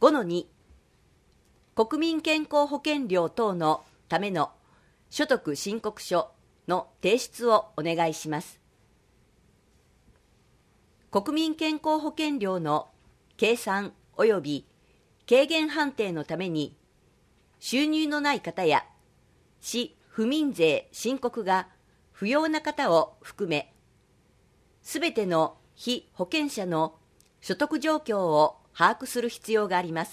5-2 国民健康保険料等のための所得申告書の提出をお願いします。国民健康保険料の計算及び軽減判定のために収入のない方や市府民税申告が不要な方を含め、すべての被保険者の所得状況を把握する必要があります。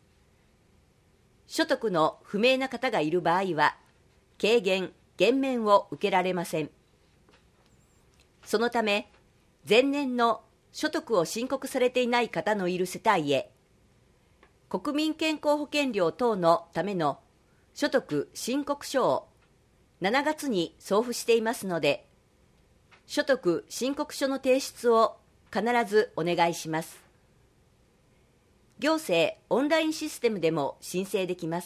所得の不明な方がいる場合は、軽減・減免を受けられません。そのため、前年の所得を申告されていない方のいる世帯へ、国民健康保険料等のための所得申告書を7月に送付していますので、所得申告書の提出を必ずお願いします。行政オンラインシステムでも申請できます。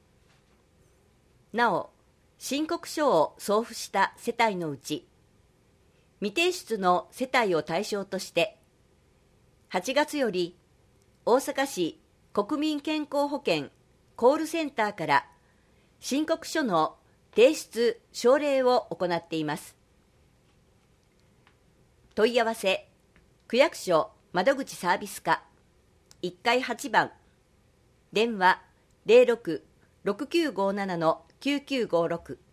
なお、申告書を送付した世帯のうち、未提出の世帯を対象として、8月より大阪市国民健康保険コールセンターから申告書の提出奨励を行っています。問い合わせ、区役所窓口サービス課1階8番、電話 06-6957-9956